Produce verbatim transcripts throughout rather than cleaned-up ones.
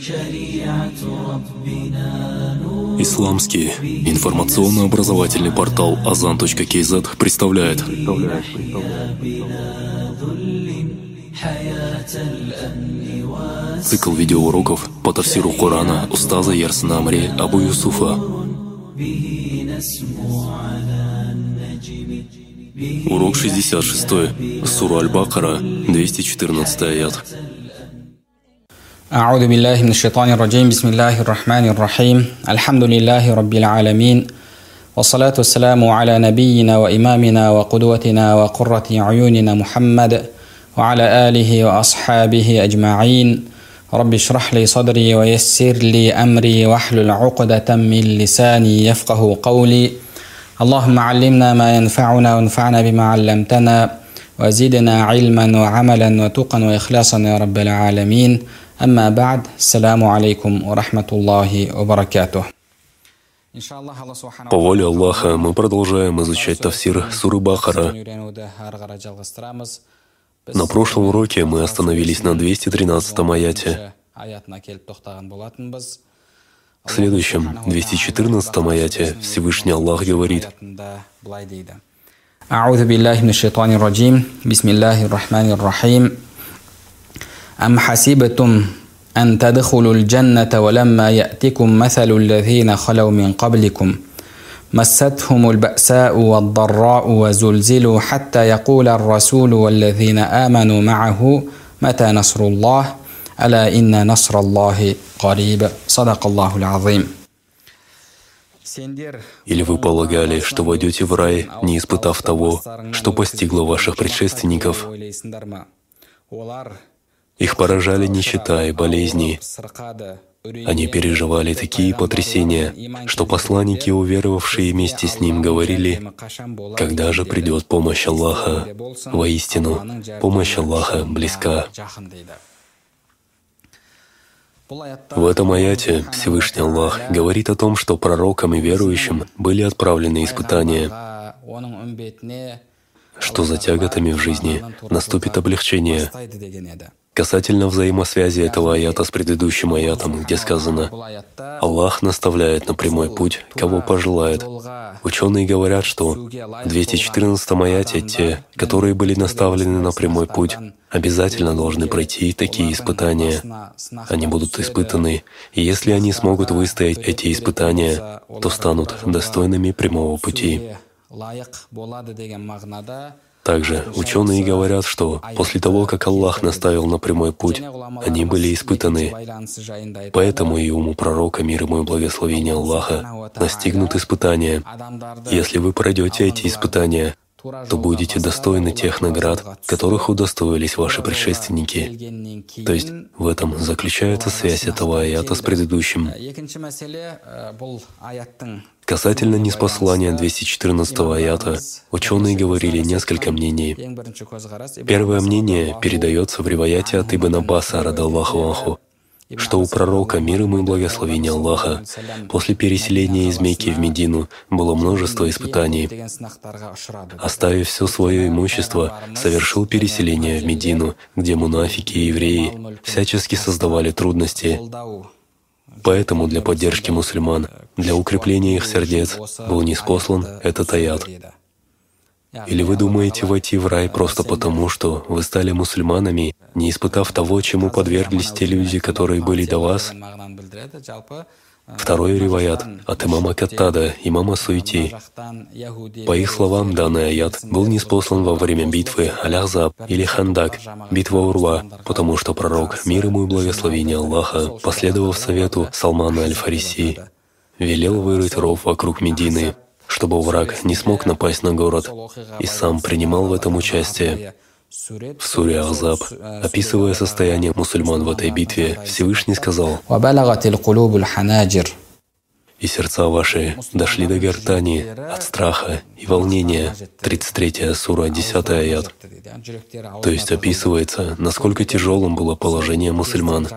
Исламский информационно-образовательный портал азан точка кей зет представляет цикл видеоуроков по тафсиру Корана устаза Ярсина Амри Абу Юсуфа. Урок шестьдесят шесть. Сура Аль-Бакара, двести четырнадцатый аят. أعوذ بالله من الشيطان الرجيم بسم الله الرحمن الرحيم الحمد لله رب العالمين والصلاة والسلام على نبينا وإمامنا وقدوتنا وقرة عيوننا محمد وعلى آله وأصحابه أجمعين رب اشرح لي صدري ويسر لي أمري واحلل عقدة من لساني يفقه قولي اللهم علمنا ما ينفعنا وانفعنا بما علمتنا وزدنا علما وعملا وتقا وإخلاصا يا رب العالمين. Амма ба'д, ассаламу алейкум ва рахматуллахи ва баракатух. По воле Аллаха мы продолжаем изучать тафсир суры Бакара. На прошлом уроке мы остановились на двести тринадцатом аяте. В следующем, двести четырнадцатом аяте, Всевышний Аллах говорит: «А'удhu биллахи минаш шайтанир раджим, бисмиллахир рахманир рахим. أم حسبتم أن تدخلوا الجنة ولما يأتكم مثل الذين خلوا من قبلكم مستهم البأساء والضراء وزلزلوا حتى يقول الرسول والذين آمنوا معه متى نصر الله ألا إن نصر الله قريب صدق الله العظيم». Или вы полагали, что войдете в рай, не испытав того, что постигло ваших предшественников? Их поражали нищета и болезни. Они переживали такие потрясения, что посланники, уверовавшие вместе с ним, говорили: «Когда же придет помощь Аллаха? Воистину, помощь Аллаха близка». В этом аяте Всевышний Аллах говорит о том, что пророкам и верующим были отправлены испытания, что за тяготами в жизни наступит облегчение. Касательно взаимосвязи этого аята с предыдущим аятом, где сказано: «Аллах наставляет на прямой путь, кого пожелает». Ученые говорят, что в двести четырнадцатом аяте те, которые были наставлены на прямой путь, обязательно должны пройти такие испытания. Они будут испытаны, и если они смогут выстоять эти испытания, то станут достойными прямого пути. Также ученые говорят, что после того, как Аллах наставил на прямой путь, они были испытаны. Поэтому и уму пророка, мир ему и благословение Аллаха, настигнут испытания. Если вы пройдете эти испытания, то будете достойны тех наград, которых удостоились ваши предшественники. То есть в этом заключается связь этого аята с предыдущим. Касательно ниспослания двести четырнадцатого аята, ученые говорили несколько мнений. Первое мнение передается в риваяте от Ибн Аббаса, радаллаху анху, что у пророка, мир ему и благословение Аллаха, после переселения из Мекки в Медину было множество испытаний. Оставив все свое имущество, совершил переселение в Медину, где мунафики и евреи всячески создавали трудности. Поэтому для поддержки мусульман, для укрепления их сердец был ниспослан этот аят. Или вы думаете войти в рай просто потому, что вы стали мусульманами, не испытав того, чему подверглись те люди, которые были до вас? Второй риваят от имама Каттада, имама Суйти. По их словам, данный аят был ниспослан во время битвы Аль-Ахзаб или Хандак, битва Урва, потому что пророк, мир ему и благословение Аллаха, последовав совету Салмана Аль-Фариси, велел вырыть ров вокруг Медины, чтобы враг не смог напасть на город, и сам принимал в этом участие. В суре Ахзаб, описывая состояние мусульман в этой битве, Всевышний сказал: и сердца ваши дошли до гортани от страха и волнения. тридцать третья сура, десятый аят. То есть описывается, насколько тяжелым было положение мусульман.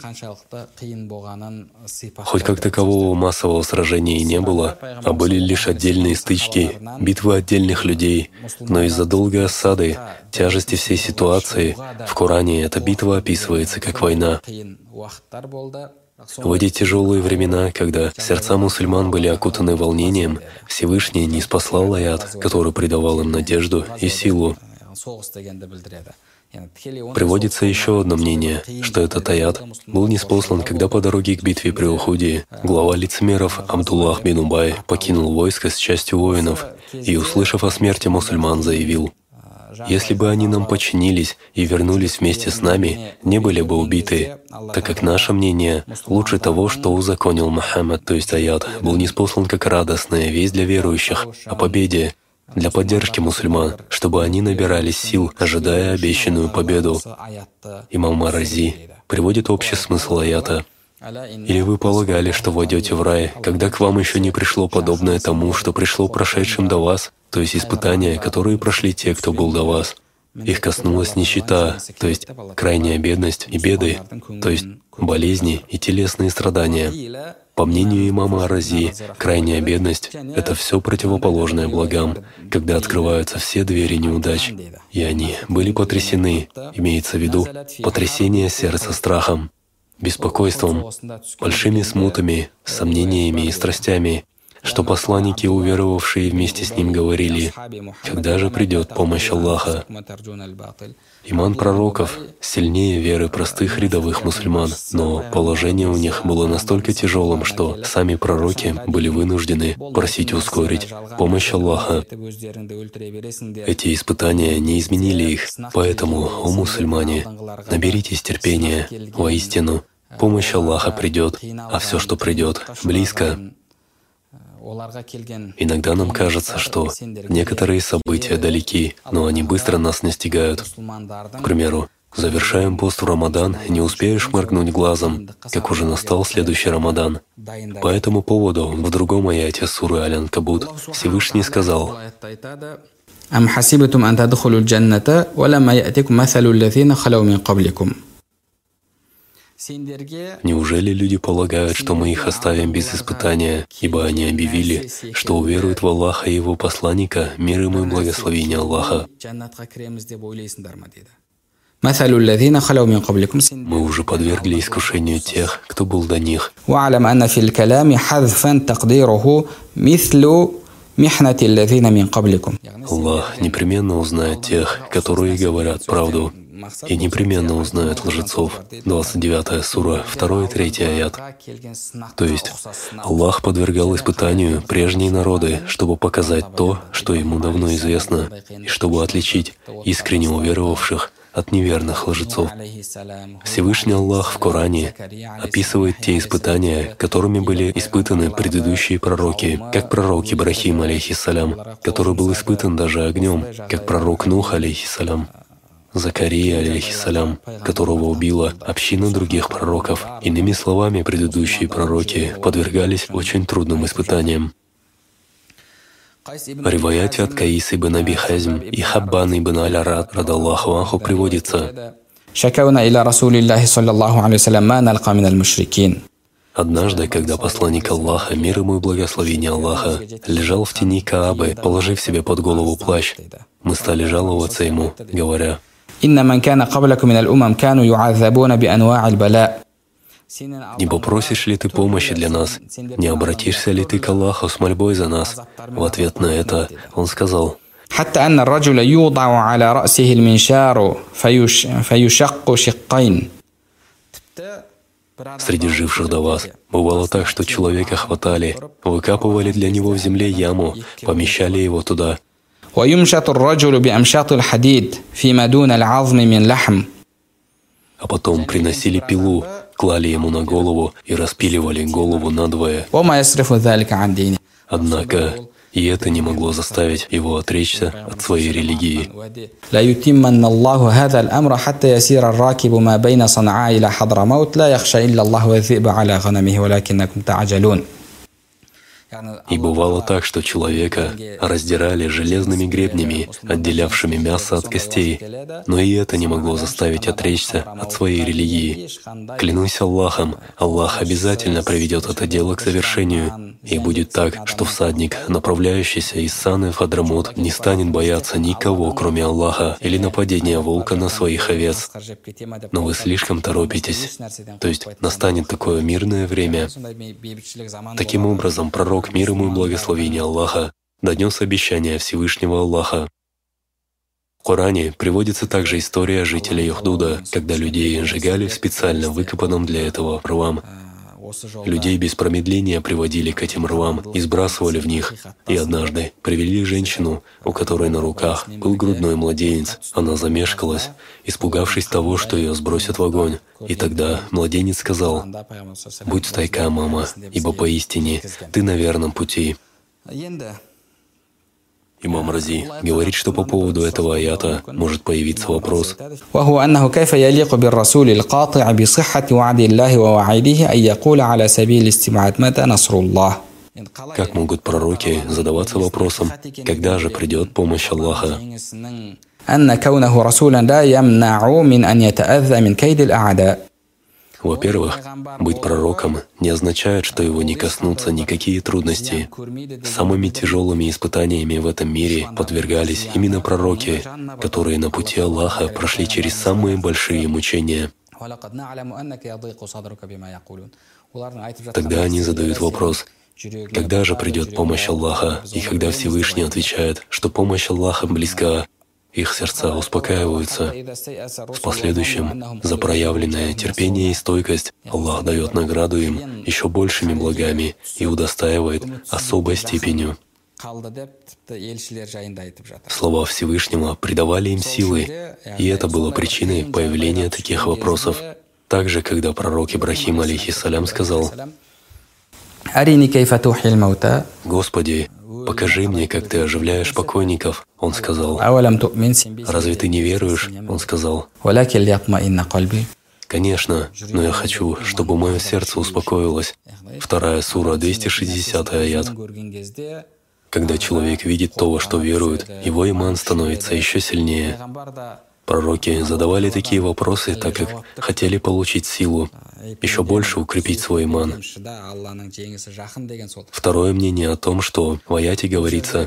Хоть как такового массового сражения и не было, а были лишь отдельные стычки, битвы отдельных людей, но из-за долгой осады, тяжести всей ситуации, в Коране эта битва описывается как война. В эти тяжелые времена, когда сердца мусульман были окутаны волнением, Всевышний ниспослал аят, который придавал им надежду и силу. Приводится еще одно мнение, что этот аят был ниспослан, когда по дороге к битве при Ухуде глава лицемеров Абдуллах бин Убай покинул войско с частью воинов и, услышав о смерти мусульман, заявил: «Если бы они нам подчинились и вернулись вместе с нами, не были бы убиты, так как наше мнение лучше того, что узаконил Мухаммад». То есть аят был ниспослан как радостная весть для верующих о победе, для поддержки мусульман, чтобы они набирались сил, ожидая обещанную победу. Имам Ар-Рази приводит общий смысл аята. «Или вы полагали, что войдете в рай, когда к вам еще не пришло подобное тому, что пришло прошедшим до вас, то есть испытания, которые прошли те, кто был до вас? Их коснулась нищета, то есть крайняя бедность и беды, то есть болезни и телесные страдания». По мнению имама Ар-Рази, крайняя бедность — это все противоположное благам, когда открываются все двери неудач, и они были потрясены, имеется в виду потрясение сердца страхом, беспокойством, большими смутами, сомнениями и страстями, что посланники, уверовавшие вместе с ним, говорили: «Когда же придет помощь Аллаха?» Иман пророков сильнее веры простых рядовых мусульман, но положение у них было настолько тяжелым, что сами пророки были вынуждены просить ускорить помощь Аллаха. Эти испытания не изменили их, поэтому, о мусульмане, наберитесь терпения, воистину, помощь Аллаха придет, а все, что придет, близко. Иногда нам кажется, что некоторые события далеки, но они быстро нас настигают. К примеру, завершаем пост в Рамадан, и не успеешь моргнуть глазом, как уже настал следующий Рамадан. По этому поводу в другом аяте суры Аль-Анкабут Всевышний сказал: «Ам хасибатум ан тадхулу джанната, ва лама я'тикум масалу аллазина халау мин qablikum». Неужели люди полагают, что мы их оставим без испытания, ибо они объявили, что уверуют в Аллаха и Его посланника, мир ему и благословение Аллаха? Мы уже подвергли искушению тех, кто был до них. Аллах непременно узнает тех, которые говорят правду, и непременно узнают лжецов. двадцать девятая сура, второй и третий аят. То есть Аллах подвергал испытанию прежние народы, чтобы показать то, что Ему давно известно, и чтобы отличить искренне уверовавших от неверных лжецов. Всевышний Аллах в Коране описывает те испытания, которыми были испытаны предыдущие пророки, как пророк Ибрахим, алейхиссалям, который был испытан даже огнем, как пророк Нух, алейхиссалям, Закария, алейхиссалям, которого убила община других пророков. Иными словами, предыдущие пророки подвергались очень трудным испытаниям. В риваяте от Каис ибн Аби Хазм и Хаббан ибн Аль-Арад радаллаху анху приводится: «Однажды, когда посланник Аллаха, мир ему и благословение Аллаха, лежал в тени Каабы, положив себе под голову плащ, мы стали жаловаться ему, говоря: «Не попросишь ли ты помощи для нас? Не обратишься ли ты к Аллаху с мольбой за нас?» В ответ на это он сказал: «Среди живших до вас бывало так, что человека хватали, выкапывали для него в земле яму, помещали его туда. А потом приносили пилу, клали ему на голову и распиливали голову надвое. Однако и это не могло заставить его отречься от своей религии. И бывало так, что человека раздирали железными гребнями, отделявшими мясо от костей, но и это не могло заставить отречься от своей религии. Клянусь Аллахом, Аллах обязательно приведет это дело к завершению, и будет так, что всадник, направляющийся из Саны в Хадрамут, не станет бояться никого, кроме Аллаха, или нападения волка на своих овец. Но вы слишком торопитесь. То есть настанет такое мирное время. Таким образом, пророк, мир ему и благословение Аллаха, донес обещание Всевышнего Аллаха. В Коране приводится также история жителей Ухдуда, когда людей сжигали в специально выкопанном для этого рвам. Людей без промедления приводили к этим рвам и сбрасывали в них. И однажды привели женщину, у которой на руках был грудной младенец. Она замешкалась, испугавшись того, что ее сбросят в огонь. И тогда младенец сказал: «Будь стойка, мама, ибо поистине ты на верном пути». Имам Рази говорит, что по поводу этого аята может появиться вопрос. Как могут пророки задаваться вопросом, когда же придет помощь Аллаха? Во-первых, быть пророком не означает, что его не коснутся никакие трудности. Самыми тяжелыми испытаниями в этом мире подвергались именно пророки, которые на пути Аллаха прошли через самые большие мучения. Тогда они задают вопрос: когда же придет помощь Аллаха? И когда Всевышний отвечает, что помощь Аллаха близка, их сердца успокаиваются. В последующем за проявленное терпение и стойкость Аллах дает награду им еще большими благами и удостаивает особой степенью. Слова Всевышнего придавали им силы, и это было причиной появления таких вопросов. Также, когда пророк Ибрахим, алейхиссалям, сказал: «Господи, покажи мне, как Ты оживляешь покойников». Он сказал: «Разве ты не веруешь?» Он сказал: «Конечно, но я хочу, чтобы мое сердце успокоилось». Вторая сура, двести шестидесятый аят. Когда человек видит то, во что верует, его иман становится еще сильнее. Пророки задавали такие вопросы, так как хотели получить силу, еще больше укрепить свой иман. Второе мнение о том, что в аяте говорится: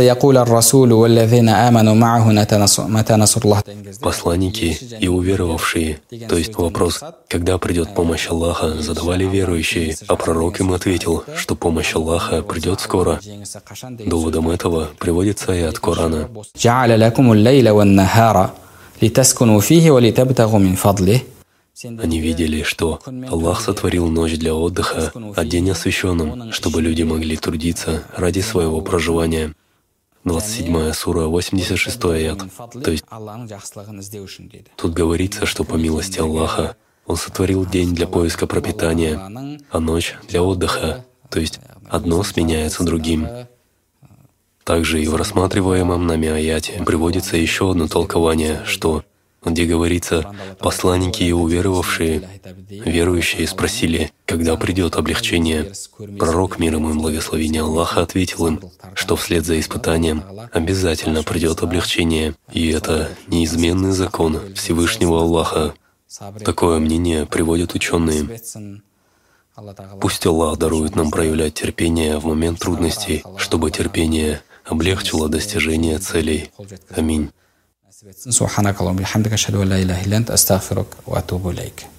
посланники и уверовавшие, то есть вопрос, когда придет помощь Аллаха, задавали верующие, а пророк им ответил, что помощь Аллаха придет скоро. Доводом этого приводится аят Корана. Они видели, что Аллах сотворил ночь для отдыха, а день освященным, чтобы люди могли трудиться ради своего проживания. двадцать седьмая сура, восемьдесят шестой аят. То есть тут говорится, что по милости Аллаха Он сотворил день для поиска пропитания, а ночь для отдыха, то есть одно сменяется другим. Также и в рассматриваемом нами аяте приводится еще одно толкование, что, где говорится, посланники и уверовавшие, верующие спросили, когда придет облегчение. Пророк, мир ему и благословение Аллаха, ответил им, что вслед за испытанием обязательно придет облегчение, и это неизменный закон Всевышнего Аллаха. Такое мнение приводят ученые. Пусть Аллах дарует нам проявлять терпение в момент трудностей, чтобы терпение облегчило достижение целей. Аминь. سبحانك اللهم وبحمدك أشهد أن لا إله إلا أنت أستغفرك وأتوب إليك.